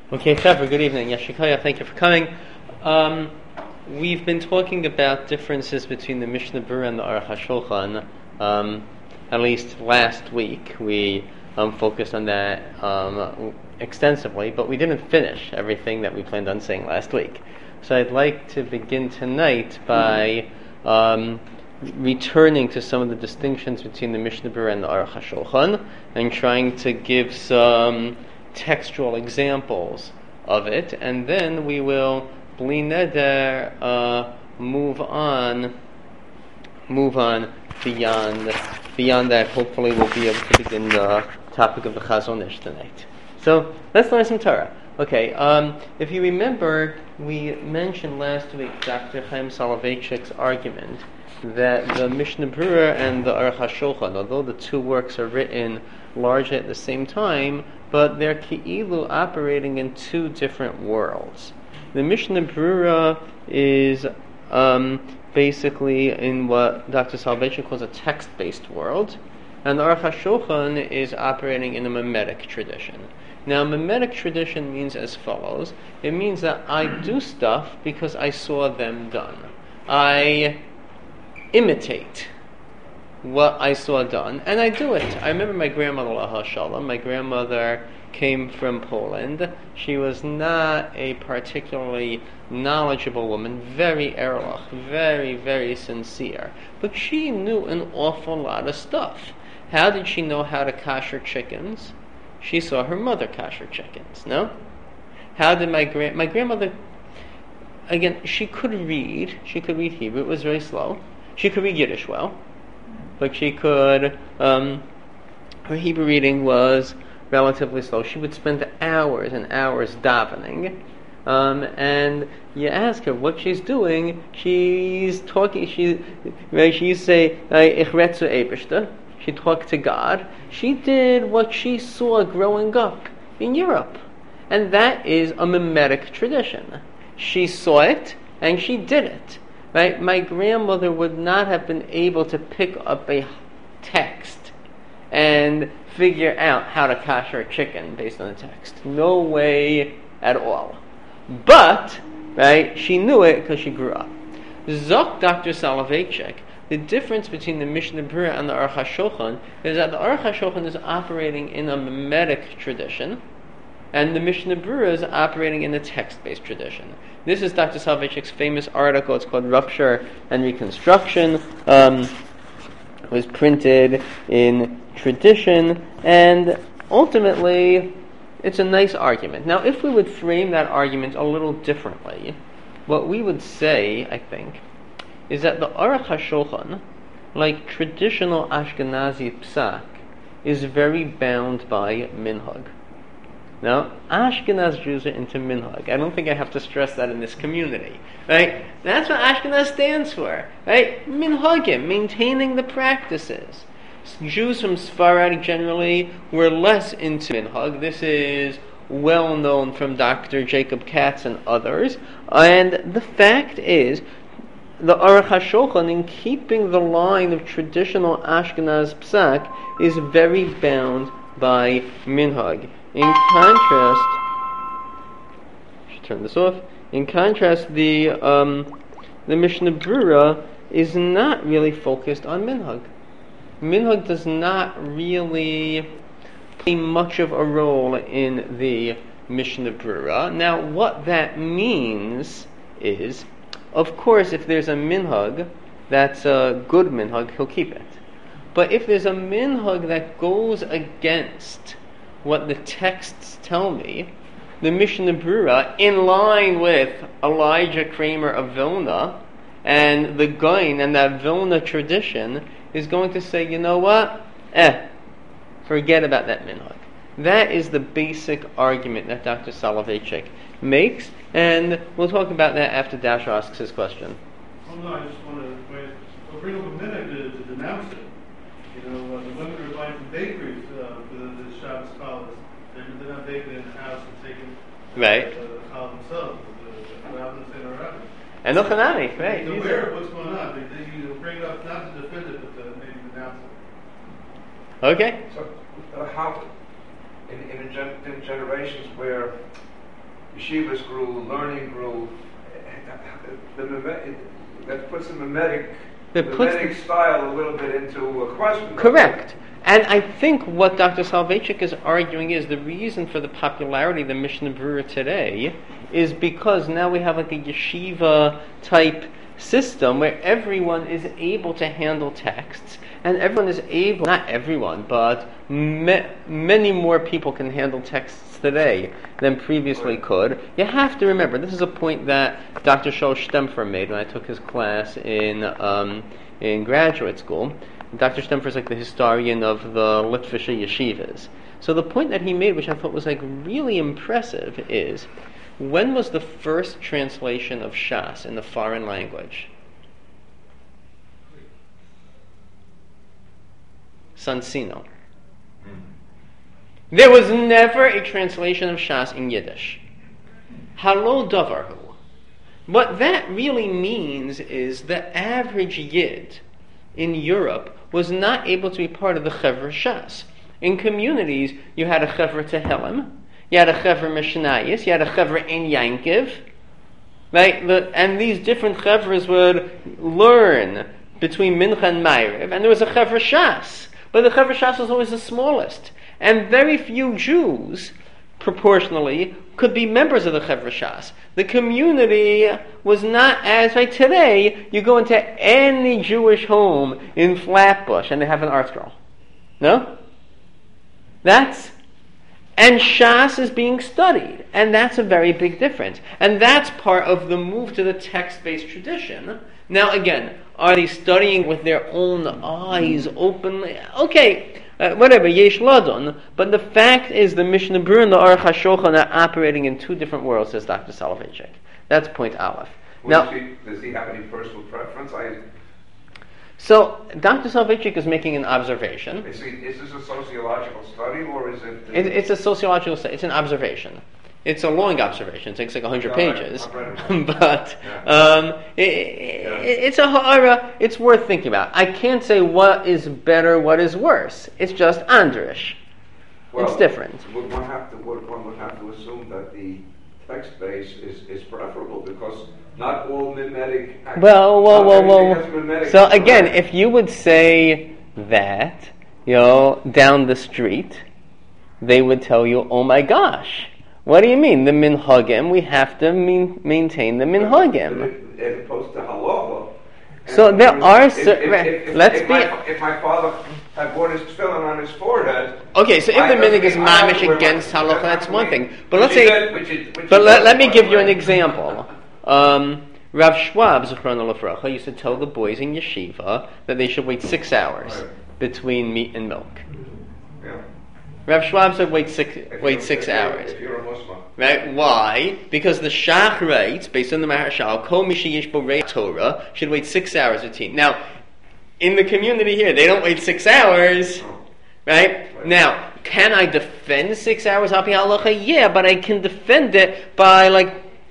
Okay, Trevor, good evening. Yashikaya, thank you for coming. We've been talking about differences between the Mishnah Berurah and the Aruch HaShulchan. At least last week, we focused on that extensively, but we didn't finish everything that we planned on saying last week. So I'd like to begin tonight by returning to some of the distinctions between the Mishnah Berurah and the Aruch HaShulchan, and trying to give some textual examples of it, and then we will bli neder move on beyond that. Hopefully we'll be able to begin the topic of the Chazon Ish tonight. So let's learn some Torah. Okay, if you remember, we mentioned last week Dr. Chaim Soloveitchik's argument that the Mishnah Berurah and the Aruch HaShulchan, although the two works are written largely at the same time, but they're ki'ilu operating in two different worlds. The Mishnah Berurah is basically in what Dr. Soloveitchik calls a text-based world, and the Aruch HaShulchan is operating in a mimetic tradition. Now, mimetic tradition means as follows. It means that I do stuff because I saw them done. I imitate what I saw done, and I do it. I remember my grandmother, Laha Shalom. My grandmother came from Poland. She was not a particularly knowledgeable woman, very erlich, very, very sincere. But she knew an awful lot of stuff. How did she know how to kosher chickens? She saw her mother kosher chickens, no? How did my grandmother, again, she could read Hebrew. It was very slow. She could read Yiddish well, but she could, her Hebrew reading was relatively slow. She would spend hours and hours davening, and you ask her what she's doing. She's talking. She say, "Ich red zu Eibishter." She talked to God. She did what she saw growing up in Europe, and that is a mimetic tradition. She saw it and she did it. Right? My grandmother would not have been able to pick up a text and figure out how to kosher a chicken based on the text. No way at all. But, right, she knew it because she grew up. Zok Dr. Soloveitchik, the difference between the Mishnah Berurah and the Aruch HaShulchan is that the Aruch HaShulchan is operating in a mimetic tradition, and the Mishnah Berurah is operating in a text-based tradition. This is Dr. Soloveitchik's famous article. It's called Rupture and Reconstruction. It was printed in Tradition, and ultimately, it's a nice argument. Now, if we would frame that argument a little differently, what we would say, I think, is that the Aruch HaShulchan, like traditional Ashkenazi psak, is very bound by minhag. Now, Ashkenaz Jews are into minhag. I don't think I have to stress that in this community, right? That's what Ashkenaz stands for, right? Minhagim, maintaining the practices. Jews from Sfarad generally were less into minhag. This is well known from Dr. Jacob Katz and others. And the fact is, the Aruch HaShulchan, in keeping the line of traditional Ashkenaz psak, is very bound by minhag. In contrast, I should turn this off. In contrast, the Mishnah Berurah is not really focused on minhag. Minhag does not really play much of a role in the Mishnah Berurah. Now, what that means is, of course, if there's a minhag that's a good minhag, he'll keep it. But if there's a minhag that goes against what the texts tell me, the Mishnah Berurah, in line with Elijah Kramer of Vilna and the Gaon and that Vilna tradition, is going to say, you know what? Forget about that minhag. That is the basic argument that Dr. Soloveitchik makes, and we'll talk about that after Dasher asks his question. Oh no, I just want to bring up a minute to denounce it. You know, the women are buying from bakeries for the Shabbos challahs. They're not baking in the house and taking right. The challah themselves, the rabbis and the rabbis. And Ochanami, right. They're aware of what's going on. They bring it up not to defend it, but to maybe denounce it. Okay. So, how, in generations where yeshivas grew, learning grew. That puts the mimetic style a little bit into a question. Correct. And I think what Dr. Soloveitchik is arguing is the reason for the popularity of the Mishnah Berurah today is because now we have like a yeshiva type system where everyone is able to handle texts, and everyone is able, not everyone, but many more people can handle texts today than previously could. You have to remember, this is a point that Dr. Shaul Stemfer made when I took his class in graduate school. Dr. Stemfer is like the historian of the Litvische yeshivas. So the point that he made, which I thought was like really impressive, is when was the first translation of Shas in the foreign language? Sansino. There was never a translation of Shas in Yiddish. Halo davarhu. What that really means is the average Yid in Europe was not able to be part of the Chevra Shas. In communities, you had a Chevra Tehillim, you had a Chevra Mishnayos, you had a Chevra Ein Yankiv, right? And these different Chevras would learn between Mincha and Ma'ariv, and there was a Chevra Shas. But the Chevra Shas was always the smallest. And very few Jews, proportionally, could be members of the Chevra Shas. The community was not as, like today, you go into any Jewish home in Flatbush and they have an art scroll. No? And Shas is being studied. And that's a very big difference. And that's part of the move to the text-based tradition. Now again, are they studying with their own eyes openly? Okay. Whatever, yesh ladon, but the fact is the Mishnah Berurah and the Aruch HaShulchan are operating in two different worlds, says Dr. Soloveitchik. That's point Aleph. Well, does he have any personal preference? So, Dr. Soloveitchik is making an observation. Is this a sociological study, or is it... It's a sociological study. It's an observation. It's a long observation. It takes like 100 pages. But it's a ha'ara. It's worth thinking about. I can't say what is better, what is worse. It's just andrish. Well, it's different. One would have to assume that the text base is preferable because not all mimetic... Well. So again, if you would say that, down the street, they would tell you, oh my gosh, what do you mean? The minhagim, we have to maintain the minhagim. As opposed to halacha. So there are certain... If my father had worn his tefillin on his forehead... Okay, so if the minhag is mamish against halacha, that's one thing. But let's say... Let me give you an example. Rav Schwab, Zechron Lefracha, used to tell the boys in yeshiva that they should wait 6 hours between meat and milk. Yeah. Rav Schwab said wait 6 hours. If you're a Muslim. Right? Why? Because the Shach writes, based on the Maharshal, Kol Mishayish Borei Torah should wait 6 hours routine. Now, in the community here, they don't wait 6 hours. Right? Now, can I defend 6 hours Al Pi Halacha? Yeah, but I can defend it by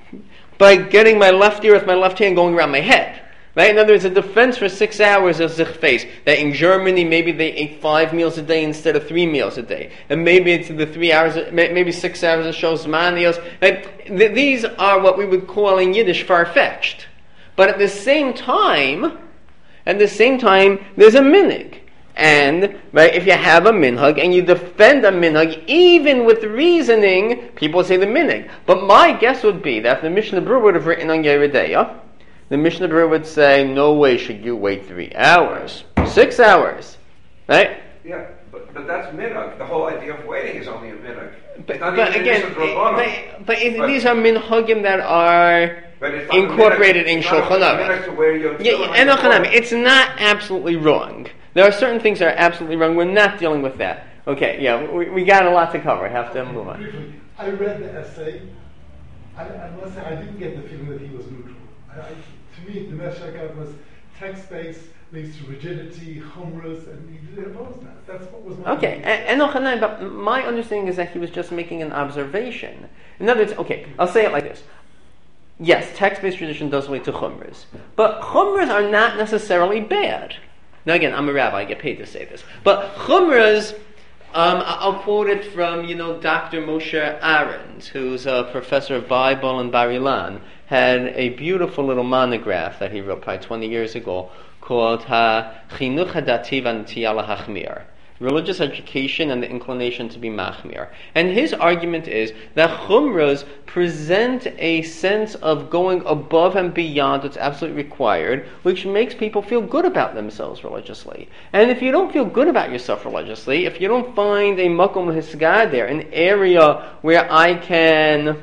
getting my left ear with my left hand going around my head. Right? In other words, a defense for 6 hours of zichfeis. That in Germany, maybe they ate 5 meals a day instead of 3 meals a day. And maybe it's the 3 hours, maybe 6 hours of shows manios. Right? These are what we would call in Yiddish far-fetched. But at the same time, there's a minhag. And right, if you have a minhag and you defend a minhag, even with reasoning, people say the minhag. But my guess would be that if the Mishnah Berurah would have written on Yeridea, the Mishnah Berurah would say, no way should you wait 3 hours. 6 hours. Right? Yeah, but that's minhag. The whole idea of waiting is only a minhag. But again, these are minhagim that are incorporated in Shulchan Aruch. It's not absolutely wrong. There are certain things that are absolutely wrong. We're not dealing with that. Okay, yeah, we got a lot to cover. I have to move on. Briefly, I read the essay. I must say, I didn't get the feeling that he was neutral. To me, the message I got was text-based leads to rigidity, chumras, and he did oppose that. That's what was my Okay, but my understanding is that he was just making an observation. In other words, okay, I'll say it like this. Yes, text-based tradition does lead to chumras. But chumras are not necessarily bad. Now again, I'm a rabbi, I get paid to say this. But chumras I'll quote it from, Dr. Moshe Arendt, who's a professor of Bible in Bar Ilan, had a beautiful little monograph that he wrote probably 20 years ago called Ha-Chinuch Hadati v'Natiyah Lahachmir, Religious Education and the Inclination to be Machmir. And his argument is that Chumras present a sense of going above and beyond what's absolutely required, which makes people feel good about themselves religiously. And if you don't feel good about yourself religiously, if you don't find a makom hisgad there, an area where I can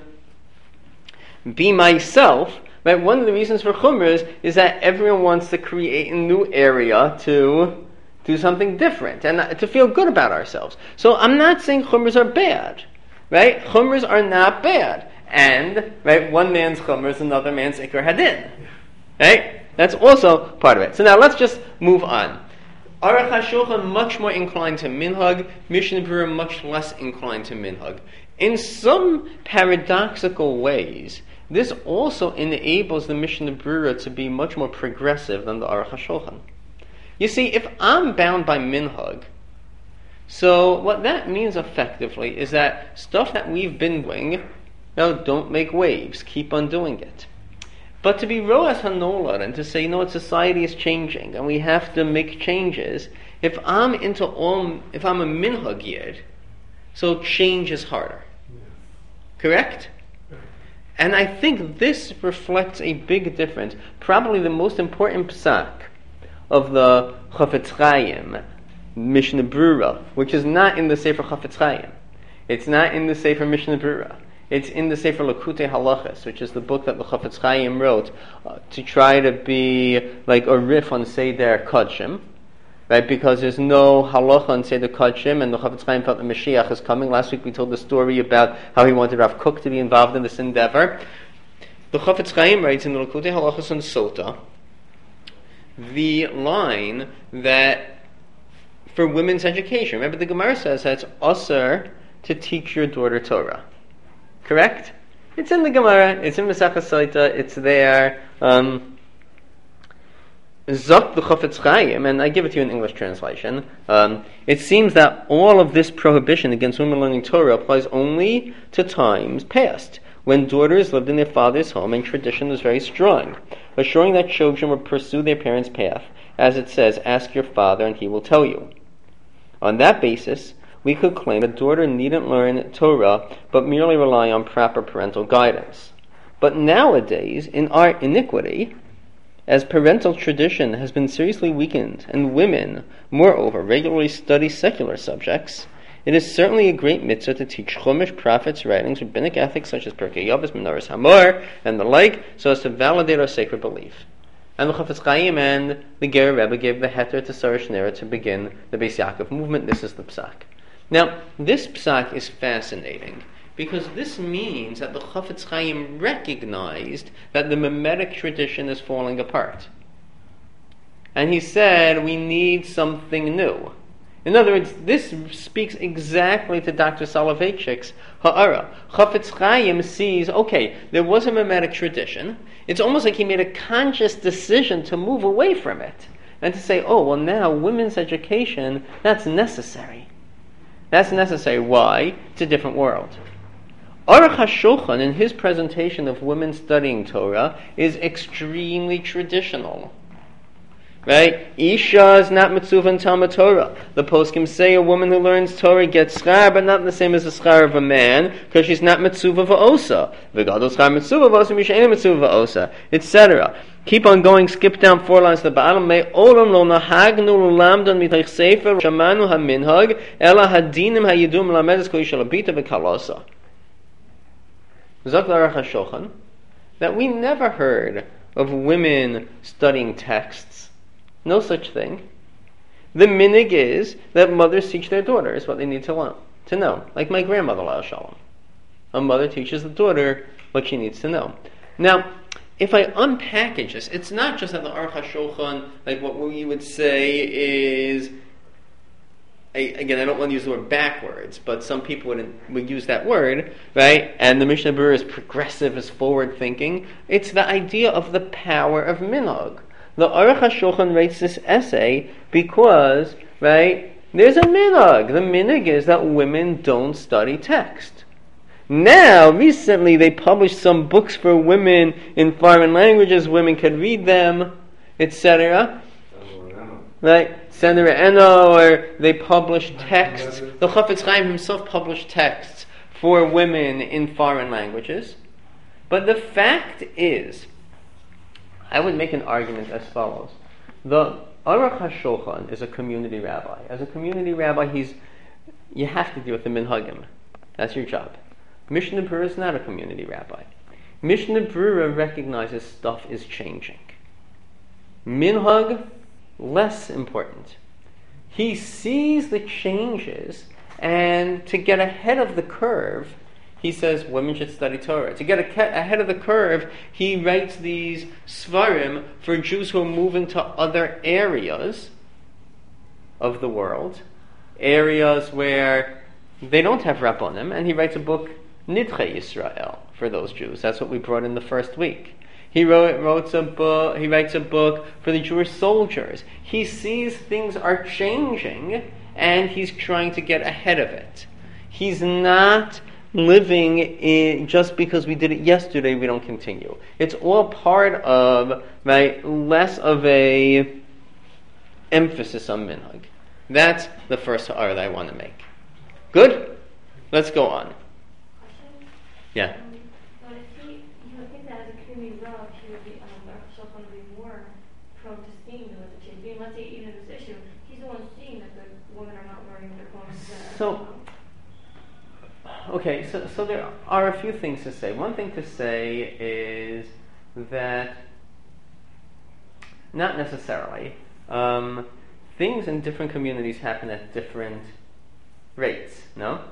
be myself, right? One of the reasons for Chumras is that everyone wants to create a new area to do something different and to feel good about ourselves. So I'm not saying chumras are bad, right? Chumras are not bad. And, right, one man's chumra is another man's ikar hadin, right? That's also part of it. So now let's just move on. Aruch HaShulchan much more inclined to minhag, Mishnah Berurah much less inclined to minhag. In some paradoxical ways, this also enables the Mishnah Berurah to be much more progressive than the Aruch HaShulchan. You see, if I'm bound by minhag, so what that means effectively is that stuff that we've been doing, don't make waves, keep on doing it. But to be roas hanolad and to say, society is changing and we have to make changes, if I'm a minhag yid, so change is harder. Correct? And I think this reflects a big difference, probably the most important psak of the Chafetz Chaim, Mishnah Berurah, which is not in the Sefer Chafetz Chaim. It's not in the Sefer Mishnah Berurah. It's in the Sefer Lakutei Halachos, which is the book that the Chafetz Chaim wrote to try to be like a riff on Seder Kodshim, right? Because there's no halacha on Seder Kodshim, and the Chafetz Chaim felt the Mashiach is coming. Last week we told the story about how he wanted Rav Kook to be involved in this endeavor. The Chafetz Chaim writes in the Lakutei Halachos and Sota the line that for women's education, remember the Gemara says that it's asur to teach your daughter Torah. Correct? It's in the Gemara, it's in Masechah Sota, it's there. Zok the Chafetz Chaim, and I give it to you in English translation. It seems that all of this prohibition against women learning Torah applies only to times past, when daughters lived in their father's home and tradition was very strong, assuring that children would pursue their parents' path. As it says, ask your father and he will tell you. On that basis, we could claim a daughter needn't learn Torah, but merely rely on proper parental guidance. But nowadays, in our iniquity, as parental tradition has been seriously weakened, and women, moreover, regularly study secular subjects, it is certainly a great mitzvah to teach Chumash, prophets, writings, rabbinic ethics such as Pirkei Avos, Menorahs Hamor, and the like, so as to validate our sacred belief. And the Chafetz Chaim and the Ger Rebbe gave the heter to Sarah Shnera to begin the Beis Yaakov movement. This is the psak. Now, this psak is fascinating because this means that the Chafetz Chaim recognized that the Mimetic tradition is falling apart. And he said, we need something new. In other words, this speaks exactly to Dr. Soloveitchik's ha'ara. Chafetz Chaim sees, okay, there was a Mimetic tradition. It's almost like he made a conscious decision to move away from it and to say, oh, well now women's education, that's necessary. That's necessary. Why? It's a different world. Aruch HaShulchan, in his presentation of women studying Torah, is extremely traditional. Right? Isha is not mitzvah in Talmud Torah. The poskim say a woman who learns Torah gets schar, but not the same as the schar of a man, because she's not mitzvah v'osa. V'gadol schar mitzvah v'osa, mish'ena mitzvah v'osa, etc. Keep on going, skip down 4 lines to the bottom. Me olam lo nahagnu l'lamdan mitach sefer shamanu haminhag ela hadinim hayidum lamedes kol isha labita v'kalosa. Zok l'Aruch HaShulchan that we never heard of women studying texts. No such thing. The minig is that mothers teach their daughters what they need to know. Like my grandmother, La'al Shalom. A mother teaches the daughter what she needs to know. Now, if I unpackage this, it's not just that the Aruch HaShulchan, like what we would say is, again, I don't want to use the word backwards, but some people would use that word, right? And the Mishnah Berurah is progressive, is forward-thinking. It's the idea of the power of minhag. The Aruch HaShulchan writes this essay because, right, there's a minhag. The minhag is that women don't study text. Now, recently, they published some books for women in foreign languages. Women can read them, etc. Right? Senator Eno, or they published texts. The Chafetz Chaim himself published texts for women in foreign languages. But the fact is, I would make an argument as follows. The Aruch HaShulchan is a community rabbi. As a community rabbi, you have to deal with the minhagim. That's your job. Mishnah Berurah is not a community rabbi. Mishnah Berurah recognizes stuff is changing. Minhag, less important. He sees the changes, and to get ahead of the curve, he says women should study Torah. To get ahead of the curve, he writes these svarim for Jews who are moving to other areas of the world, areas where they don't have Rabbanim, and he writes a book, Nidchei Yisrael, for those Jews. That's what we brought in the first week. He writes a book for the Jewish soldiers. He sees things are changing, and he's trying to get ahead of it. He's not living in just because we did it yesterday, we don't continue. It's all part of less of a emphasis on minhag. That's the first ha'ara that I want to make. Good? Let's go on. Yeah. But if you would think that as a community rav, he would be, Shulchan would be more prone to seeing the change. Let's say even in this issue, he's the one seeing that the women are not wearing their clothes. So there are a few things to say. One thing to say is that not necessarily. Things in different communities happen at different rates, no?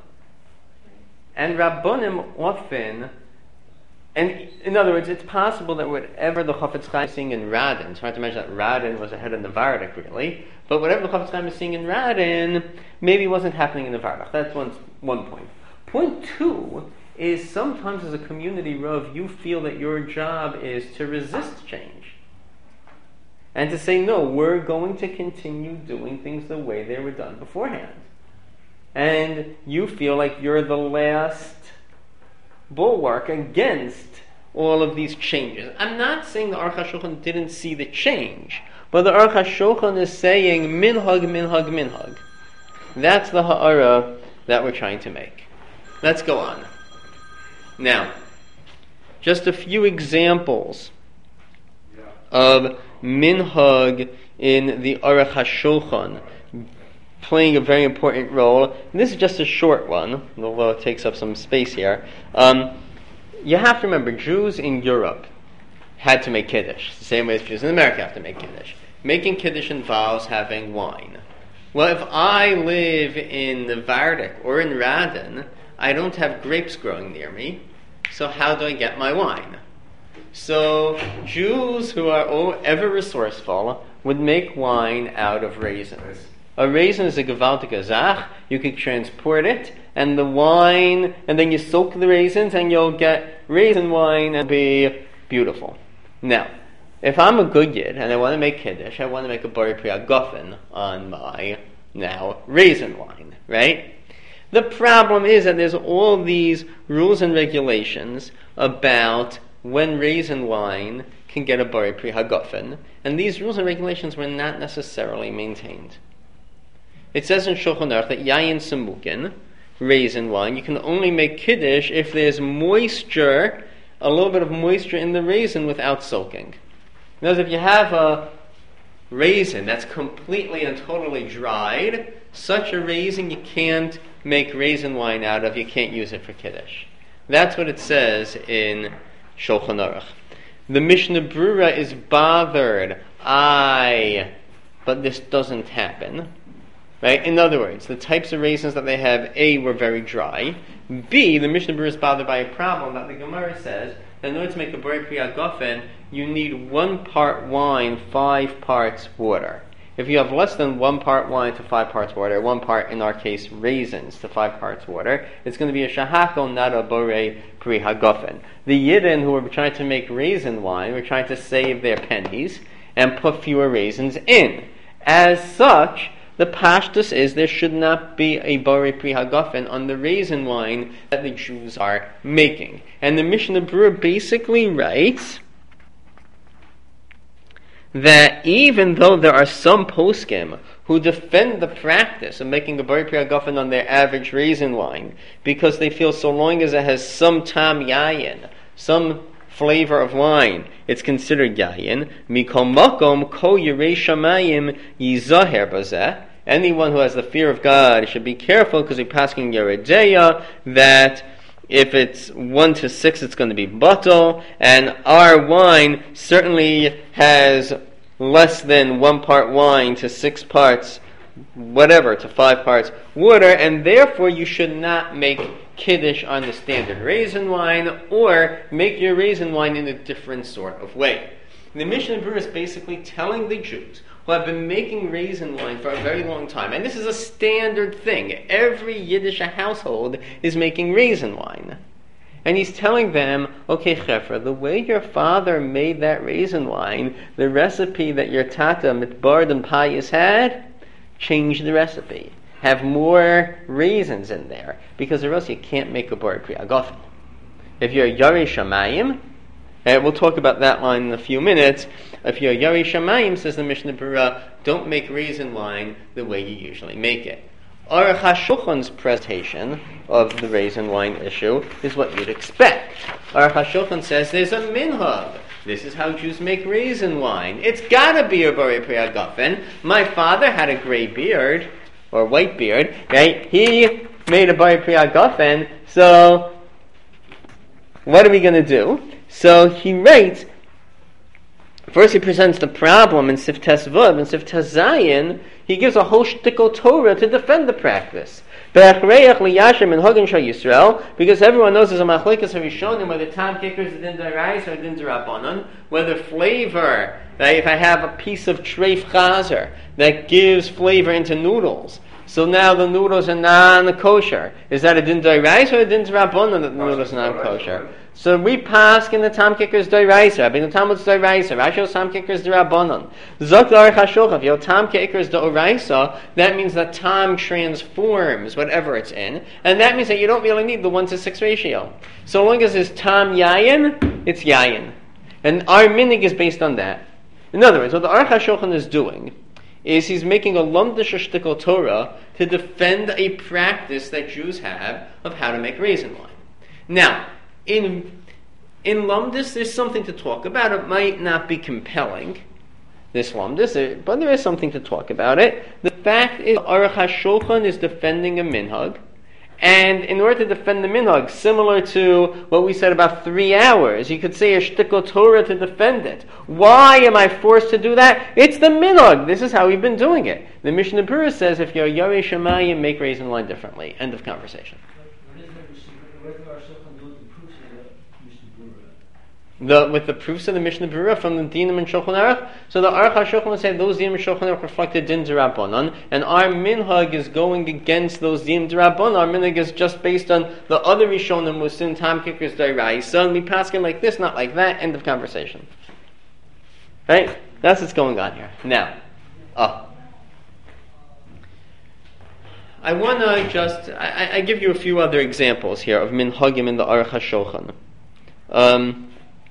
And Rabbonim often, and in other words, it's possible that whatever the Chafetz Chaim is seeing in Radin, it's hard to imagine that Radin was ahead of the Vardak really, but whatever the Chafetz Chaim is seeing in Radin, maybe wasn't happening in the Vardak. That's one point. Point two is sometimes as a community rav, you feel that your job is to resist change. And to say, no, we're going to continue doing things the way they were done beforehand. And you feel like you're the last bulwark against all of these changes. I'm not saying the Aruch HaShulchan didn't see the change, but the Aruch HaShulchan is saying minhag, minhag, minhag. That's the ha'ara that we're trying to make. Let's go on. Now, just a few examples of minhag in the Aruch HaShulchan playing a very important role. And this is just a short one, although it takes up some space here. You have to remember, Jews in Europe had to make Kiddush, the same way as Jews in America have to make Kiddush. Making Kiddush involves having wine. Well, if I live in the Vardak or in Radin, I don't have grapes growing near me, so how do I get my wine? So Jews who are ever resourceful would make wine out of raisins. A raisin is a gewaltige Zach. You can transport it, and the wine, and then you soak the raisins, and you'll get raisin wine, and it'll be beautiful. Now, if I'm a good yid, and I want to make Kiddush, I want to make a Bari Pri HaGofen on my, now, raisin wine, right? The problem is that there's all these rules and regulations about when raisin wine can get a Bari Pri HaGofen, and these rules and regulations were not necessarily maintained. It says in Shulchan Aruch that Yayin Samukin, raisin wine, you can only make Kiddush if there's moisture, a little bit of moisture in the raisin without soaking. In other words, if you have a raisin that's completely and totally dried, such a raisin you can't make raisin wine out of, you can't use it for Kiddush. That's what it says in Shulchan Aruch. The Mishnah Berurah is bothered. But this doesn't happen. Right? In other words, the types of raisins that they have, A, were very dry. B, the Mishnah Berurah is bothered by a problem that the Gemara says that in order to make a Bari Pri HaGofen, you need 1 part wine, 5 parts water. If you have less than 1 part wine to 5 parts water, 1 part, in our case, raisins to 5 parts water, it's going to be a shahako, not a Bari Pri HaGofen. The Yidden who were trying to make raisin wine were trying to save their pennies and put fewer raisins in. As such, the pashtus is there should not be a borei pri hagafen on the raisin wine that the Jews are making. And the Mishnah Berurah basically writes that even though there are some poskim who defend the practice of making a borei pri hagafen on their average raisin wine because they feel so long as it has some tam yayin, some flavor of wine, it's considered yayin. Mikol makom ko yirei shamayim yizaher bazeh. Anyone who has the fear of God should be careful because we're passing Yeredeya that if it's 1 to 6, it's going to be batal, and our wine certainly has less than 1 part wine to 6 parts, whatever, to 5 parts water, and therefore you should not make kiddush on the standard raisin wine or make your raisin wine in a different sort of way. The Mishnah Berurah is basically telling the Jews who have been making raisin wine for a very long time, and this is a standard thing. Every Yiddish household is making raisin wine. And he's telling them, okay, Chefra, the way your father made that raisin wine, the recipe that your tata, Mitbard and Payas had, change the recipe. Have more raisins in there, because or else you can't make a borei pri hagafen. If you're Yarei Shamayim, and we'll talk about that line in a few minutes. If you're Yarei Shamayim, says the Mishnah Berurah, don't make raisin wine the way you usually make it. Aruch HaShulchan's presentation of the raisin wine issue is what you'd expect. Aruch HaShulchan says there's a minhag. This is how Jews make raisin wine. It's gotta be a borei pri hagafen. My father had a gray beard, or white beard, right? He made a borei pri hagafen, so what are we going to do? So he writes, first he presents the problem in Siftes Vav, and Siftes Zayin, he gives a whole shtickle Torah to defend the practice. Because everyone knows there's a machlekes harishonim whether tam kickers is din d'oraisa or din d'rabbanan, whether flavor, right, if I have a piece of treif chazer that gives flavor into noodles, so now the noodles are non-kosher. Is that a din d'oraisa or a din d'rabbanan that the noodles are non-kosher? So we pass in the tam kickers d'oraisa. Rabbi the Talmud's d'oraisa. Rashi's tam kickers d'rabbanan. Zok l'arich hashulchan. If you have tam kickers d'oraisa, that means that tam transforms whatever it's in, and that means that you don't really need the 1 to 6 ratio. So long as it's tam yayin, it's yayin, and our minig is based on that. In other words, what the Aruch HaShulchan is doing is he's making a lumdish shtickle Torah to defend a practice that Jews have of how to make raisin wine. Now, in lumdis, there's something to talk about. It might not be compelling, this lumdis, but there is something to talk about it. The fact is, Aruch HaShulchan is defending a minhag, and in order to defend the minhag, similar to what we said about 3 hours, you could say a shtickle Torah to defend it. Why am I forced to do that? It's the minhag. This is how we've been doing it. The Mishnah Berurah says, if you're Yarei Shamayim, make raisin wine differently. End of conversation. With the proofs of the Mishnah Berurah from the Dinim and Shulchan Aruch, so the Aruch HaShulchan would say those Dinim and Shulchan Aruch reflected Din d'Rabbanan, and our minhag is going against those Dinim d'Rabbanan. Our minhag is just based on the other Rishonim was sin tam kickers d'oraisa, and we pass him like this, not like that. End of conversation. Right? That's what's going on here. Now, I want to I give you a few other examples here of minhagim in the Aruch HaShulchan.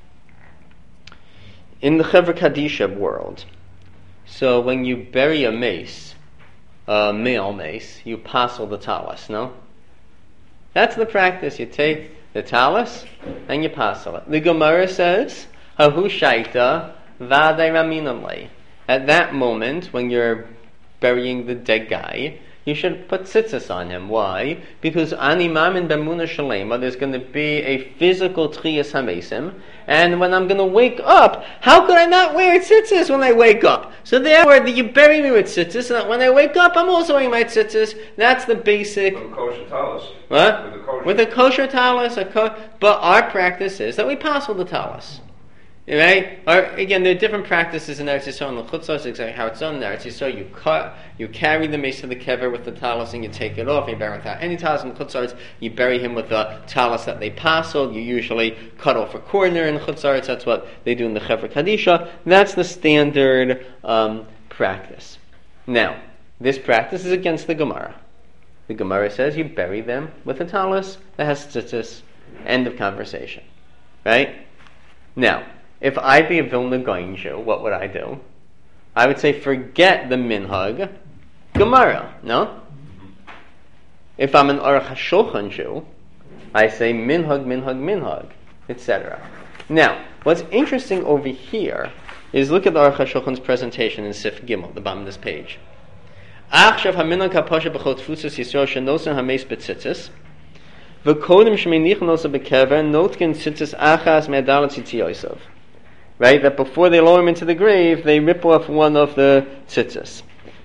In the Chevra Kadisha world, so when you bury a mace, a male mace, you passel the talis, no? That's the practice. You take the talis and you passel it. The Gemara says, Hahu shaita v'adei raminam lei. At that moment, when you're burying the dead guy, you should put tzitzis on him. Why? Because animam in b'emuna shalema, there's going to be a physical tchiyas hamesim, and when I'm going to wake up, how could I not wear tzitzis when I wake up? So therefore, you bury me with tzitzis, so that when I wake up, I'm also wearing my tzitzis. That's the basic. With a kosher talis. What? With a kosher talis. But our practice is that we passel the talis. Right? Or, again, there are different practices in Eretz Yisrael and the Chutzos. It's exactly how it's done in Eretz Yisrael. You carry the mace to the kever with the talis and you take it off. You bury it without any talis. In Chutzos, you bury him with the talis that they passel. You usually cut off a corner in Chutzos. That's what they do in the Chevra Kadisha. That's the standard practice. Now, This practice is against the Gemara. The Gemara says you bury them with a talus that has tzitzis. End of conversation. Right? Now, if I be a Vilna Gaon Jew, what would I do? I would say forget the minhag, Gemara, no? If I'm an Aruch HaShulchan Jew, I say minhag, minhag, minhag, etc. Now, what's interesting over here is look at the Aruch HaShulchan's presentation in Sif Gimel, the bottom of this page. Achshav haminhag hapasha b'chol tfusas Yisrael shenosen hameis b'tzitzis v'kodem shmeinich nosa b'kever notkin tzitzis achas me'adalat tzitziyosav. Right, that before they lower him into the grave, they rip off one of the tzitzis.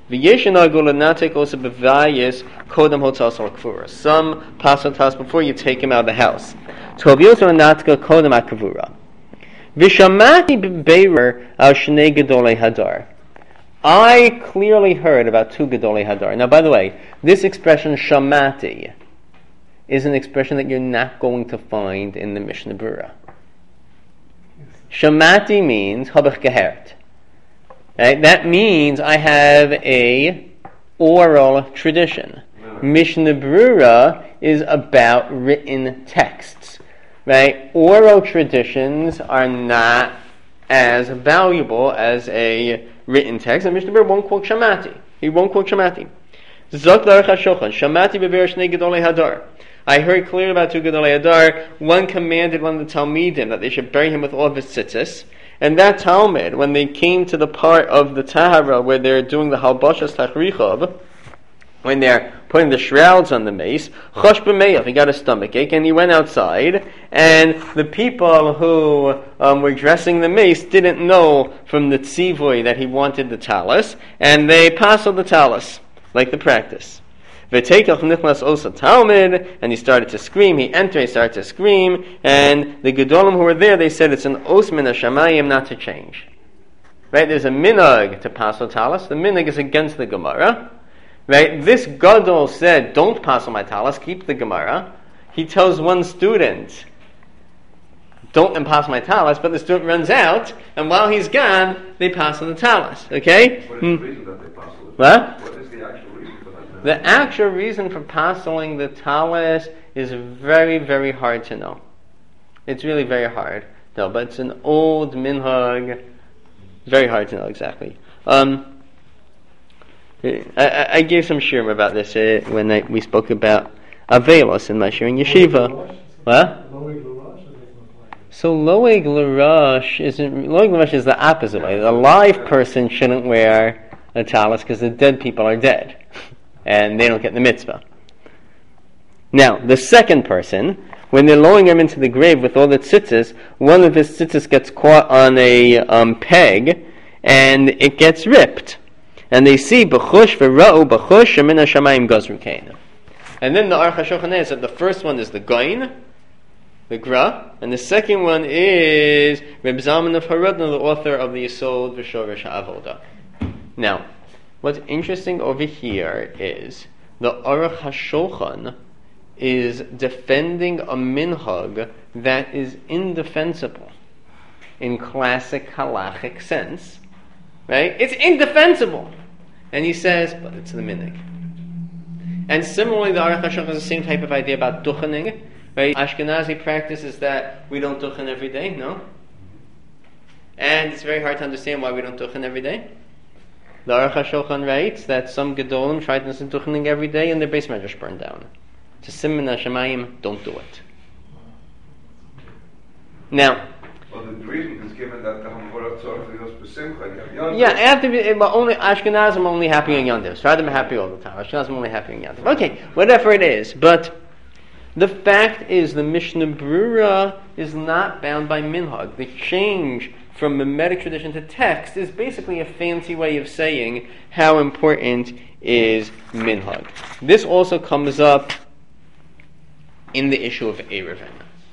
Some pass on task before you take him out of the house. I clearly heard about two Gedolei Hadar. Now, by the way, this expression shamati is an expression that you're not going to find in the Mishnah Berurah. Shamati means habach gehert. Right? That means I have a oral tradition. Mishnah Berurah is about written texts. Right? Oral traditions are not as valuable as a written text, and Mishnah Berurah won't quote Shamati. He won't quote Shamati. Zok Aruch HaShulchan, Shamati bever shnei Gedolei Hadar. I heard clearly about two Gedolei Hadar. One commanded one of the Talmidim that they should bury him with all of his tzitzis. And that Talmud, when they came to the part of the Tahara where they're doing the Halbashas Tachrichav, when they're putting the shrouds on the mace, Chosh b'meyav, he got a stomachache, and he went outside, and the people who were dressing the mace didn't know from the tzivoy that he wanted the talus, and they passed the talus, like the practice. V'teikach nichnas osa Talmud, and he started to scream. He entered, he started to scream, and the Gedolim who were there, they said it's an os min hashamayim not to change. Right? There's a minhag to pass the talus. The minhag is against the Gemara. Right? This Gadol said, don't pass on my talus, keep the Gemara. He tells one student, don't pass my talus, but the student runs out, and while he's gone, they pass on the talus. Okay? What is the reason that they pass on it? What? What is the actual reason for that? The actual reason for passing the talus is very, very hard to know. It's really very hard. No, but it's an old minhag. Very hard to know exactly. I gave some shirim about this when we spoke about Avelos in my shirim yeshiva. What? So Loeg L'Rosh is the opposite way. The live person shouldn't wear a talus because the dead people are dead, and they don't get the mitzvah. Now, the second person, when they're lowering him into the grave with all the tzitzis, one of his tzitzis gets caught on a peg, and it gets ripped. And they see b'chush v'ra'u b'chush shemin hashamayim gazru kein. And then the Aruch HaShulchan says that the first one is the Gaon, the Gra, and the second one is Reb Zalman of Haradna, the author of the Yesod v'Shorish HaAvoda. Now, what's interesting over here is the Aruch HaShulchan is defending a minhag that is indefensible in classic halachic sense. Right? It's indefensible. And he says, but it's the minhag. And similarly, the Aruch HaShulchan has the same type of idea about duchening. Right? Ashkenazi practice is that we don't duchen every day, no? And it's very hard to understand why we don't duchen every day. The Aruch HaShulchan writes that some Gedolim tried to do duchening every day and their base measures burned down. To Siman HaShamayim, don't do it. Now, well, the reason is given that the Hamburg Tzorah is Besimcha. Yeah, after but only Ashkenazim are only happy on Yontif. Sfaradim are happy all the time. Ashkenazim are only happy on Yontif. Okay, whatever it is, but the fact is the Mishnah Berurah is not bound by minhag. The change from mimetic tradition to text is basically a fancy way of saying how important is minhag. This also comes up in the issue of Erevin.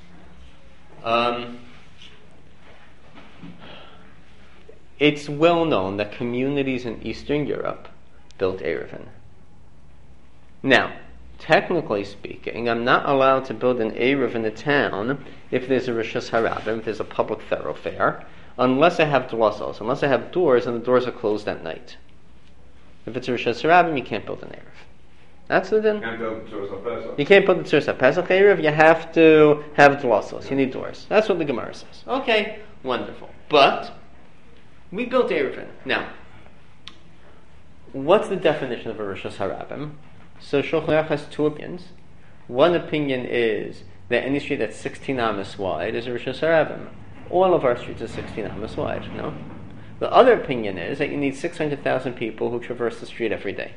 It's well known that communities in Eastern Europe built Erevin. Now, technically speaking, I'm not allowed to build an Erev in a town if there's a Rishus Harabim, if there's a public thoroughfare, unless I have dwasos, unless I have doors and the doors are closed at night. If it's a Rosh Hashanah, you can't build an Erev. That's the din. And build Tzuras HaPesach. You can't put the Tzuras HaPesach Erev, you have to have dlasos. You need doors. That's what the Gemara says. Okay, wonderful. But we built Erevin. Now, what's the definition of a Rosh Hashanah? So Shulchan Aruch has two opinions. One opinion is that any street that's 16 amas wide is a Rosh Hashanah. All of our streets are 16 amas wide, no? The other opinion is that you need 600,000 people who traverse the street every day.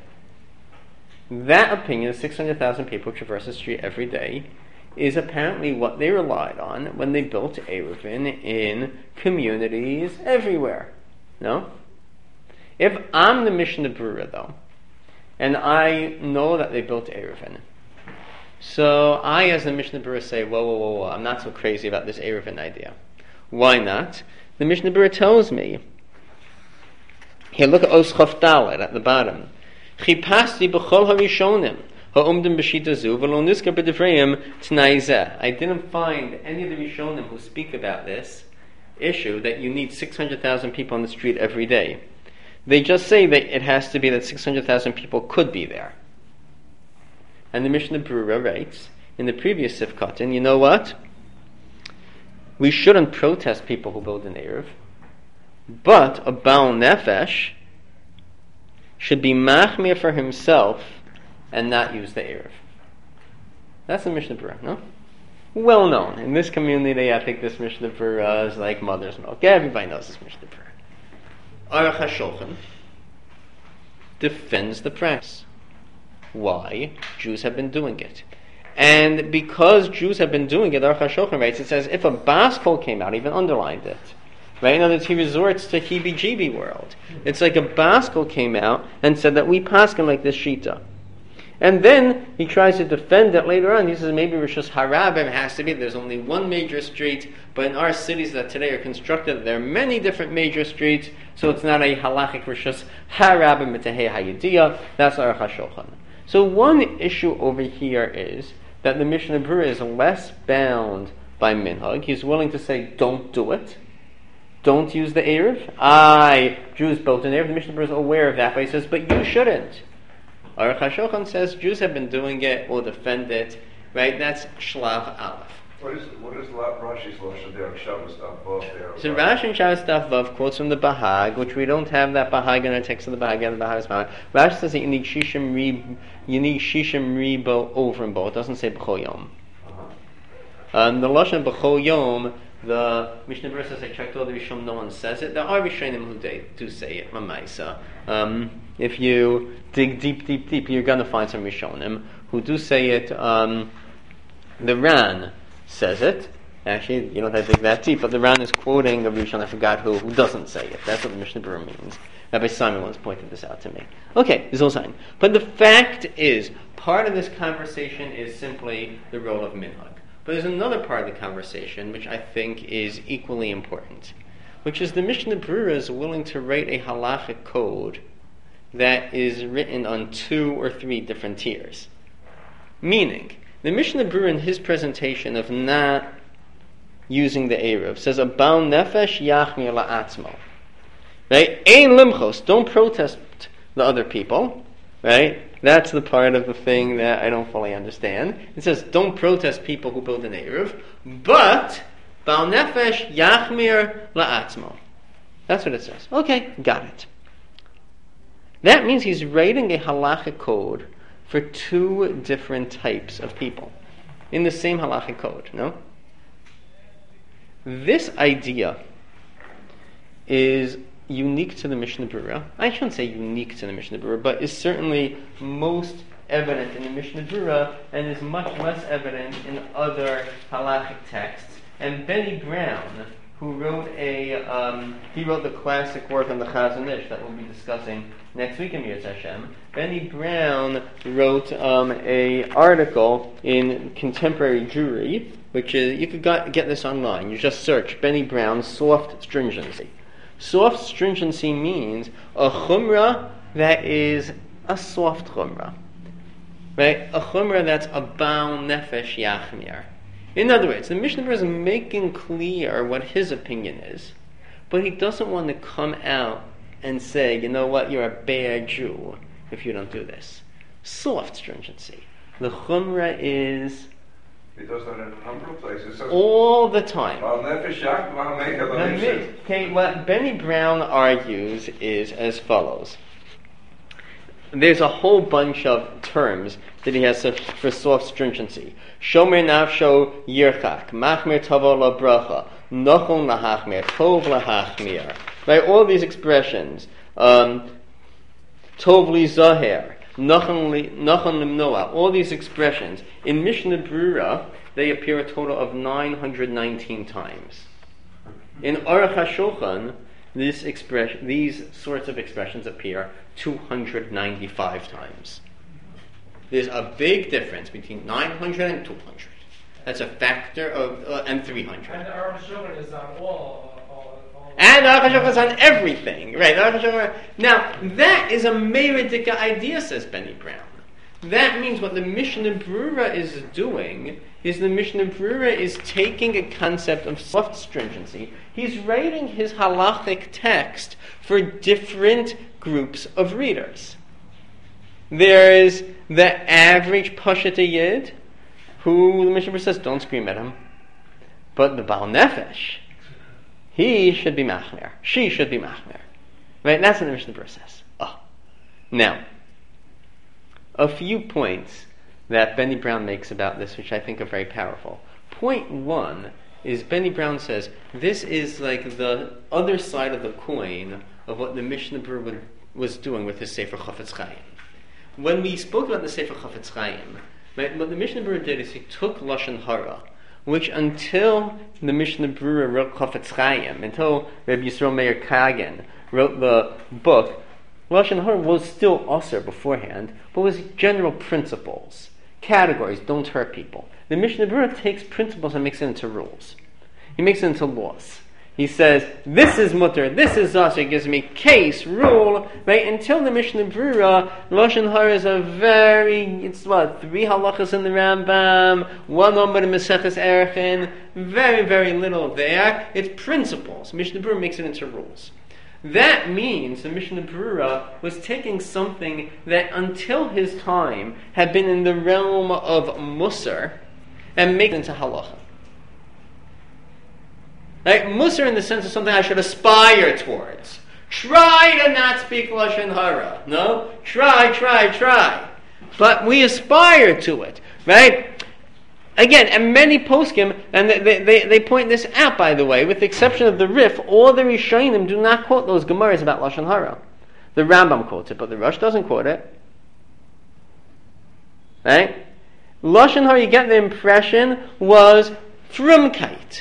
That opinion of 600,000 people who traverse the street every day is apparently what they relied on when they built Erevin in communities everywhere. No? If I'm the Mishnah Berurah, though, and I know that they built Erevin, so I, as the Mishnah Berurah, say, whoa, I'm not so crazy about this Erevin idea. Why not? The Mishnah Berurah tells me, here, look at Os Chof Dalet at the bottom. Chipasti b'chol harishonim ha'omdim b'shita zu v'lo nizkar b'divrayim t'nai zeh. I didn't find any of the Rishonim who speak about this issue that you need 600,000 people on the street every day. They just say that it has to be that 600,000 people could be there. And the Mishnah Berurah writes in the previous Sifkatin, you know what? We shouldn't protest people who build an Erev, but a Baal Nefesh should be machmir for himself and not use the Erev. That's the Mishnah Berurah, no? Well known. In this community, I think this Mishnah Berurah is like mother's milk. Everybody knows this Mishnah Berurah. Aruch HaShulchan defends the practice. Why? Jews have been doing it. And because Jews have been doing it, Aruch HaShulchan writes, it says, if a Bas Kol came out, even underlined it, right? In other words, he resorts to heebie-jeebie world. It's like a Bas Kol came out and said that we paskin like this shita. And then he tries to defend it later on. He says maybe Rosh Harabim has to be. There's only one major street, but in our cities that today are constructed, there are many different major streets, so it's not a halachic Rosh Harabim B'tehei Hayediyah. That's Aruch HaShulchan. So one issue over here is that the Mishnah Berurah is less bound by minhag. He's willing to say, don't do it. Don't use the Erev. Jews built an Erev. The Mishnah Berurah is aware of that, but he says, but you shouldn't. Aruch HaShulchan says Jews have been doing it or defend it, right? That's Shlav Aleph. What is Rashi's Lashon there on Shabbos Daf Vav there? So Rashi and Shabbos Daf Vav quotes from the Bahag, which we don't have that Bahag in our text of the Bahag, and the Bahag is Bahag. Rashi says that you need Shishim Ribo over and bo. It doesn't say B'chol Yom. The Lashon B'chol Yom, the Mishnah Berurah says, I checked all the Rishonim, no one says it. There are Rishonim who do say it, Mamaisa. If you dig deep, you're going to find some Rishonim who do say it. The Ran says it. Actually, you don't have to dig that deep, but the Ran is quoting a Rishon, I forgot who doesn't say it. That's what the Mishnah Berurah means. Rabbi Simon once pointed this out to me. Okay, there's no sign. But the fact is, part of this conversation is simply the role of minhag. But there's another part of the conversation which I think is equally important, which is the Mishnah Berurah is willing to write a halachic code that is written on 2 or 3 different tiers. Meaning, the Mishnah Berurah in his presentation of not using the Erev says, a Baal Nefesh yachmir la'atzmo. Right? Ein limchos, don't protest the other people. Right? That's the part of the thing that I don't fully understand. It says, don't protest people who build an Erev, but Baal Nefesh yachmir la'atzmo. That's what it says. Okay, got it. That means he's writing a halachic code for 2 different types of people in the same halachic code, no? This idea is unique to the Mishnah Berurah. I shouldn't say unique to the Mishnah Berurah, but is certainly most evident in the Mishnah Berurah and is much less evident in other halachic texts. And Benny Brown, who wrote he wrote the classic work on the Chazon Ish that we'll be discussing next week in Mirz Hashem. Benny Brown wrote a article in Contemporary Jewry, which is, you could get this online. You just search Benny Brown soft stringency. Soft stringency means a chumrah that is a soft chumrah, right? A chumrah that's a Baal Nefesh yachmir. In other words, the Mishnah Berurah is making clear what his opinion is, but he doesn't want to come out and say, you know what, you're a bad Jew if you don't do this. Soft stringency. The Chumrah is He does that in a number of places. So all the time. Okay, what Benny Brown argues is as follows. There's a whole bunch of terms that he has for soft stringency. Shomer nafsho yirchak, machmir tavo la bracha, nochon lahachmir, tov lahachmir. Right, all these expressions. Tov li zoher, nochon limnoa. All these expressions in Mishnah Brura, they appear a total of 919 times. In Aruch HaShulchan, these sorts of expressions appear 295 times. There's a big difference between 900 and 200. That's a factor of and 300. And Aruch HaShulchan is on all. And Aruch HaShulchan is on everything, right? Now that is a Meredika idea, says Benny Brown. That means what the Mishnah Brura is doing is the Mishnah Brura is taking a concept of soft stringency. He's writing his halachic text for different groups of readers. There is the average Pashat Yid, who the Mishnah Brura says, don't scream at him. But the Baal Nefesh, he should be machmer. She should be machmer. Right? That's what the Mishnah Brura says. Oh. Now, a few points that Benny Brown makes about this, which I think are very powerful. Point one is Benny Brown says, this is like the other side of the coin of what the Mishnah Brura was doing with his Sefer Chafetz Chaim. When we spoke about the Sefer Chafetz Chaim, right, what the Mishnah Brura did is he took Lashon Hara, which until the Mishnah Brura wrote Chafetz Chaim, until Rabbi Yisrael Meir Kagan wrote the book, Lashon Hara was still asur beforehand, but was general principles, categories, don't hurt people. The Mishnah Brura takes principles and makes it into rules. He makes it into laws. He says, this is mutter, this is asur. He gives me case, rule, right? Until the Mishnah Brura, Lashon Hara is it's 3 halachas in the Rambam, 1 omar in Maseches Erchin, very, very little there. It's principles. Mishnah Brura makes it into rules. That means the Mishnah Brura was taking something that until his time had been in the realm of Musar and making it into halacha. Like Musar in the sense of something I should aspire towards. Try to not speak Lashon Hara. No? Try. But we aspire to it. Right? Again, and many poskim, and they point this out, by the way, with the exception of the Rif, all the Rishonim do not quote those Gemaras about Lashon Hara. The Rambam quotes it, but the Rosh doesn't quote it. Right? Lashon Hara, you get the impression, was frumkeit.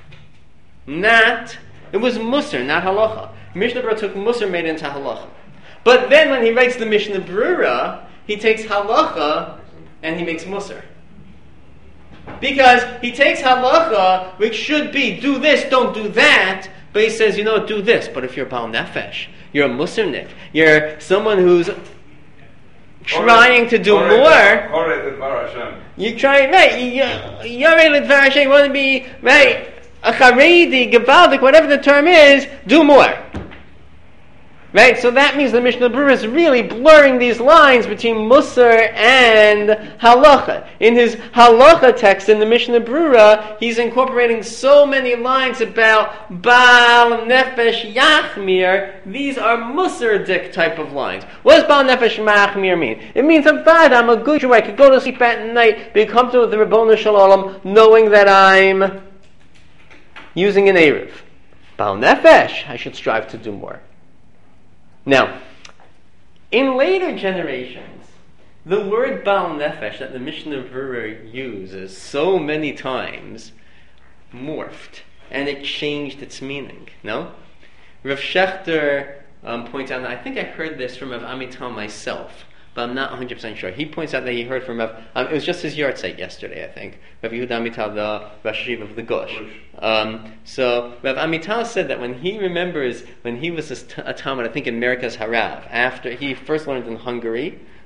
It was Musar, not halacha. Mishnah Brura took Musar, made it into halacha. But then when he writes the Mishnah Brura, he takes halacha and he makes Musar. Because he takes halacha, which should be do this, don't do that, but he says, do this. But if you're Baal Nefesh, you're a Musarnik, you're someone who's trying to do more. You try, right? You want to be, right? A Charedi, Gevaldik, whatever the term is, do more. Right? So that means the Mishnah Brura is really blurring these lines between Musar and Halacha. In his Halacha text in the Mishnah Brura, he's incorporating so many lines about Baal Nefesh Yachmir. These are Musardik type of lines. What does Baal Nefesh Yachmir mean? It means I'm a good Jew. I could go to sleep at night, be comfortable with the Ribono Shel Olam, knowing that I'm using an Erev. Baal Nefesh, I should strive to do more. Now, in later generations, the word Baal Nefesh that the Mishnah Brura uses so many times morphed, and it changed its meaning. No? Rav Shechter points out, and I think I heard this from Rav Amital myself, but I'm not 100% sure. He points out that he heard from Rav, it was just his yard site yesterday, I think, Rav Yehuda Amital, the Rosh Hashiva of the Gush. So Rav Amital said that when he remembers when he was a Talmud, I think in Merkaz Harav, after he first learned in Hungary,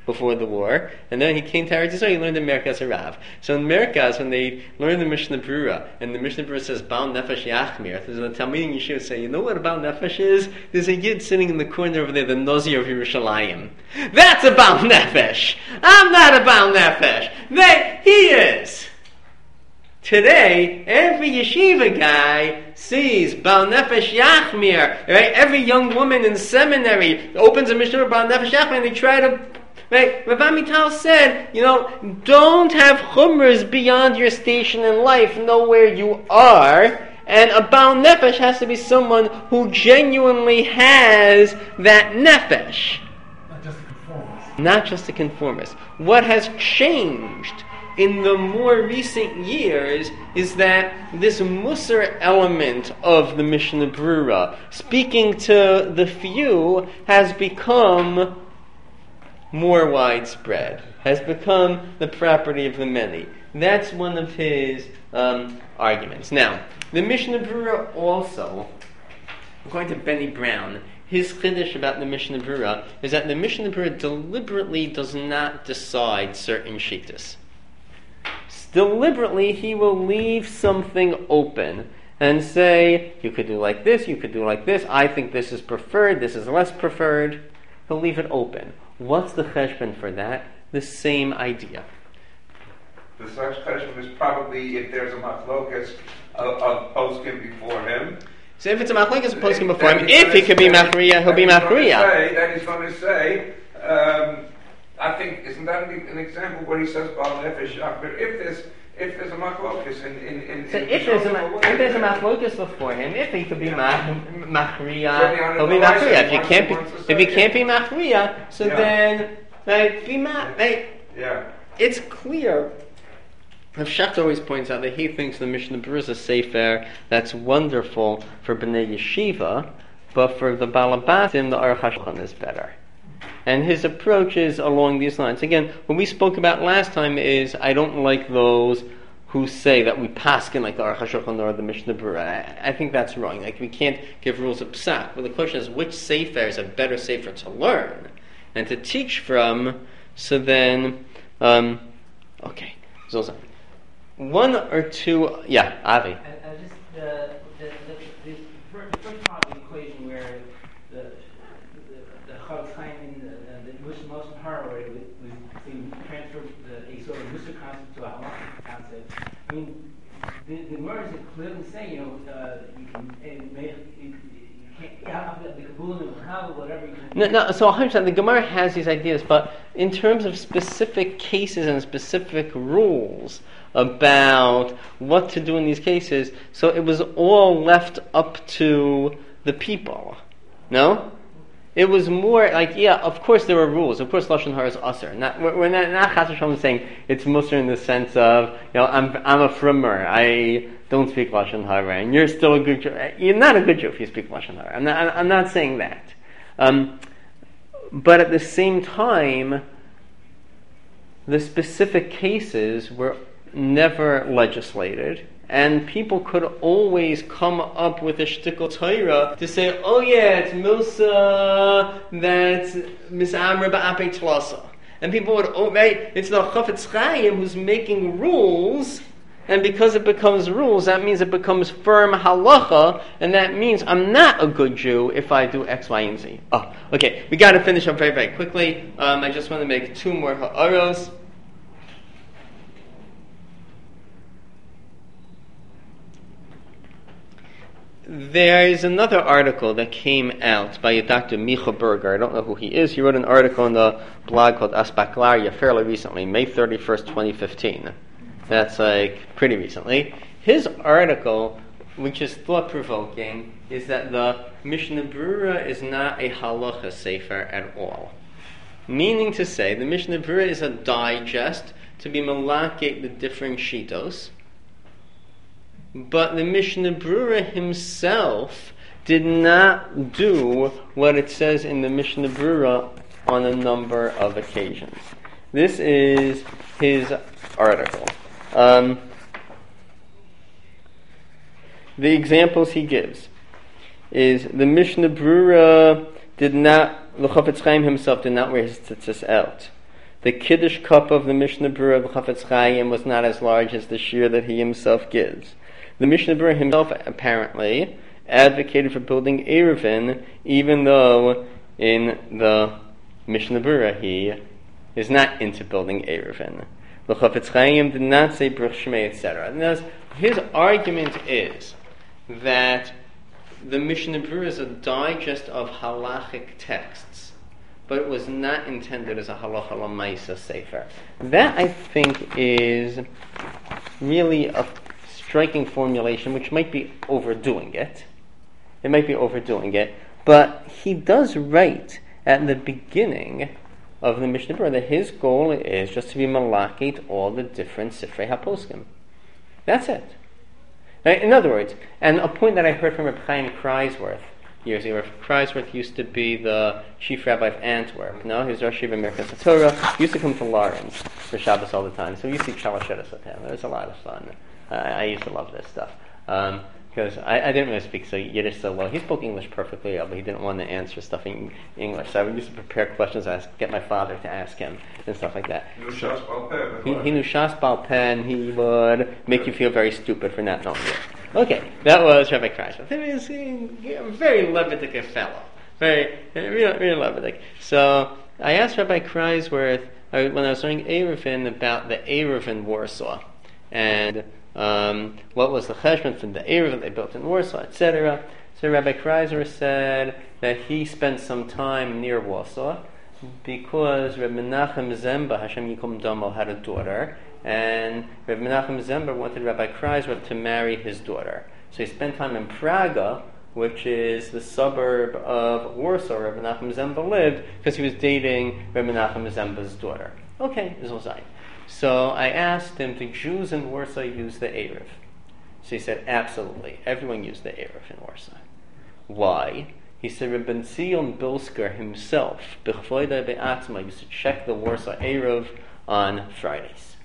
before the war, and then he came to Eretz Yisrael, he learned in Merkaz Harav. So in Merkaz, when they learned the Mishnah Berurah, and the Mishnah Berurah says, Baal Nefesh Yachmir, there's a Talmidim Yeshiva say, you know what a Baal Nefesh is? There's a Yid sitting in the corner over there, the Nozi of Yerushalayim. That's a Baal Nefesh! I'm not a Baal Nefesh! He is! Today, every yeshiva guy sees Baal Nefesh Yachmir, right? Every young woman in seminary opens a Mishnah Baal Nefesh Yachmir and they try to, right? Rav Amital said, don't have chumras beyond your station in life, know where you are, and a Baal Nefesh has to be someone who genuinely has that nefesh. Not just a conformist. What has changed in the more recent years is that this Musar element of the Mishnah Berurah, speaking to the few, has become more widespread, has become the property of the many. That's one of his arguments. Now, the Mishnah Berurah also, according to Benny Brown, his chiddush about the Mishnah Berurah is that the Mishnah Berurah deliberately does not decide certain shittas. Deliberately, he will leave something open and say, you could do like this, you could do like this, I think this is preferred, this is less preferred. He'll leave it open. What's the cheshbon for that? The same idea. The such cheshbon is probably if there's a machlokas of poskim before him. So if it's a machlokas of poskim before him, if he could be machriya, he'll be machriya. Then he's going to say, I think, isn't that an example where he says Baal Nefesh Yachmir? If there's a machlokas so if there's a machlokas before him, if he could be machriya, he'll be machriya. If he can't be machriya, so then it's clear. Rav Schacht always points out that he thinks the Mishnah Berurah is a sefer that's wonderful for Bnei Yeshiva, but for the Balabatim, the Aruch HaShulchan is better. And his approach is along these lines. Again, what we spoke about last time is I don't like those who say that we paskin like the Aruch HaShulchan or the Mishnah Berurah. I think that's wrong. Like we can't give rules of psak. But the question is, which sefer is a better sefer to learn and to teach from? So then, okay, Zolzan. One or two, Avi. Just the first part of the equation where the Chofetz Chaim and the Muslim Hara, where we transfer a sort of Musar concept to a halachic concept. I mean, the Gemara is clearly saying, you can't have the Kabbalah and Kabbalah, whatever you can. No. So 100%, the Gemara has these ideas, but in terms of specific cases and specific rules about what to do in these cases, so it was all left up to the people. No? It was more like, of course there were rules. Of course Lashon Hara is Aser. We're not Chas v'Shalom saying it's Musar in the sense of, I'm a frummer. I don't speak Lashon Hara, and you're still a good Jew. You're not a good Jew if you speak Lashon Hara. I'm not saying that. But at the same time, the specific cases were never legislated, and people could always come up with a shtickle Torah to say, it's Milsa that's Misamra ba'apei tlasa. And people would, it's the Chofetz Chaim who's making rules, and because it becomes rules, that means it becomes firm halacha, and that means I'm not a good Jew if I do X, Y, and Z. Okay, we got to finish up very, very quickly. I just want to make two more ha'aros. There is another article that came out by a Dr. Micha Berger. I don't know who he is. He wrote an article on the blog called Aspaklaria fairly recently, May 31st, 2015. That's pretty recently. His article, which is thought-provoking, is that the Mishnah Berurah is not a halacha sefer at all. Meaning to say, the Mishnah Berurah is a digest to be malakit the different shitos. But the Mishnah Berurah himself did not do what it says in the Mishnah Berurah on a number of occasions. This is his article. The examples he gives is the Mishnah Berurah the Chofetz Chaim himself did not wear his tzitzis out. the Kiddush cup of the Mishnah Berurah of the Chafetz Chaim was not as large as the shir that he himself gives. The Mishnah Berurah himself apparently advocated for building Eruvin, even though in the Mishnah Berurah he is not into building Eruvin. The Chafetz Chaim did not say Bruch Shmei, etc. And his argument is that the Mishnah Berurah is a digest of halachic texts, but it was not intended as a halacha l'maisa sefer. That, I think, is really a striking formulation, which might be overdoing it. It might be overdoing it, but he does write at the beginning of the Mishnah Berurah that his goal is just to be malakit all the different Sifrei HaPoskim. That's it. Right? In other words, and a point that I heard from Reb Chaim Kreisworth years ago. Reb Kreisworth used to be the chief rabbi of Antwerp. No, he was Rosh Yeshiva Merkas HaTorah. He used to come to Lawrence for Shabbos all the time. So we used to eat shalashedes with him. It was a lot of fun. I used to love this stuff. Because I didn't really speak Yiddish so well. He spoke English perfectly well, but he didn't want to answer stuff in English. So I used to prepare questions, get my father to ask him, and stuff like that. He knew Shas Bal Peh. He knew Shas Bal Peh, and he would make you feel very stupid for not knowing it. Okay, that was Rabbi Kreisworth. He was a very Levitic fellow. Very Levitic. So I asked Rabbi Kreisworth, when I was learning Eruvin, about the Eruvin Warsaw. And what was the cheshbon from the Eruvin they built in Warsaw, etc. So Rabbi Kreisworth said that he spent some time near Warsaw because Reb Menachem Zemba, Hashem Yikom Damo, had a daughter, and Reb Menachem Zemba wanted Rabbi Kreisworth to marry his daughter. So he spent time in Praga, which is the suburb of Warsaw where Reb Menachem Zemba lived, because he was dating Reb Menachem Zemba's daughter. Okay, this was right. So I asked him, do Jews in Warsaw use the Eruv? So he said, absolutely. Everyone used the Eruv in Warsaw. Why? He said, Rebbe Zion Bilsker himself, B'chvoidai Be'atzma, used to check the Warsaw Eruv on Fridays.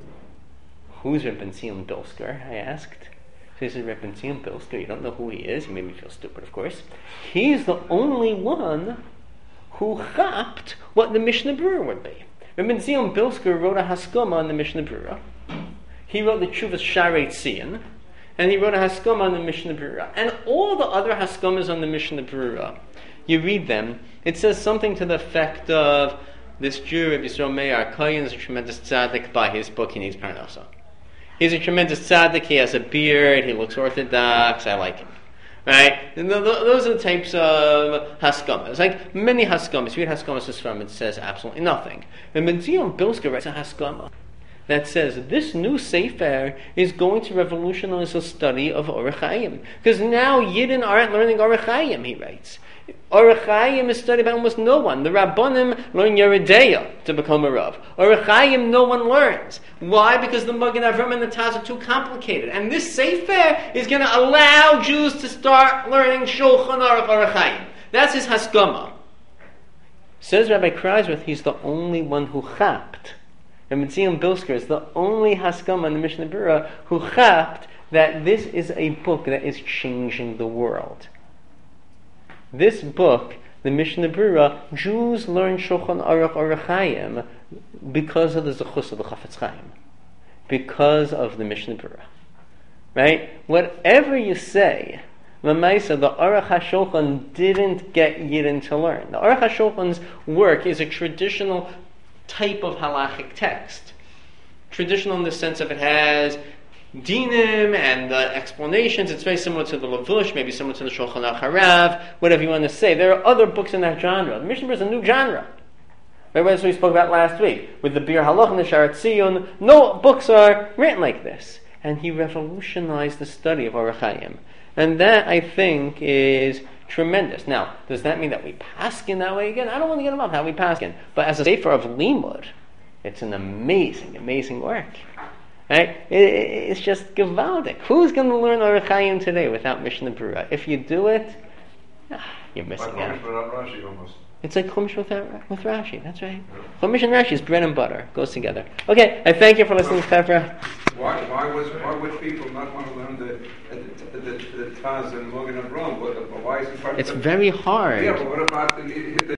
Who's Rebbe Zion Bilsker? I asked. So he said, Rebbe Zion Bilsker, you don't know who he is? He made me feel stupid, of course. He's the only one who chapped what the Mishnah Berurah would be. Rebbe Zion Bilsker wrote a Haskama on the Mishnah Berurah. He wrote the Tshuvas Sharei Tzion, and he wrote a Haskama on the Mishnah Berurah. And all the other Haskamas on the Mishnah Berurah, you read them, it says something to the effect of, this Jew, Rabbi Yisrael Meir Koyen, is a tremendous tzaddik. By his book, he needs parnasa. He's a tremendous tzaddik, he has a beard, he looks orthodox, I like him. Right? And those are the types of Haskamas. Like many Haskamas, you read Haskamas from it says absolutely nothing. And Rebbe Zion Bilsker writes a Haskama that says this new Sefer is going to revolutionize the study of Orach Chaim. Because now Yidden aren't learning Orach Chaim, he writes. Orach Chaim is studied by almost no one. The Rabbanim learn Yeridea to become a Rav. Orach Chaim no one learns. Why? Because the Magen Avram and the Taz are too complicated. And this Sefer is going to allow Jews to start learning Shulchan Aruch Orach Chaim. That's his Haskama. Says Rabbi Kreisworth, he's the only one who chapped. Rebbe Zion Bilsker is the only Haskama in the Mishnah Berurah who chapped that this is a book that is changing the world. This book, the Mishnah Berurah, Jews learn Shulchan Aruch Orach Chaim because of the Zechus of the Chafetz Chaim, because of the Mishnah Berurah. Right? Whatever you say, L'maisa, the Aruch HaShulchan didn't get Yidden to learn. The Aruch HaShulchan's work is a traditional type of halachic text. Traditional in the sense of it has dinim and the explanations. It's very similar to the Lavush, maybe similar to the Shulchan Aruch Harav, whatever you want to say. There are other books in that genre. The Mishnah Berurah is a new genre. Right, that's what we spoke about last week with the Bir Halach and the Sharat Tzion. No books are written like this, and he revolutionized the study of Orach Chaim, and that I think is tremendous. Now, does that mean that we paskin that way again? I don't want to get involved how we paskin, but as a sefer of limud, it's an amazing, amazing work. Right? It's just gewaldic. Who's going to learn Orach Chaim today without Mishnah Berurah? If you do it, you're missing out. It's like Chumash with Rashi. That's right. Chumash and Rashi is bread and butter. Goes together. Okay, I thank you for listening, Chevra. Why would people not want to learn the Taz and Magen Avram? Why is it part It's very hard. Yeah, but what about the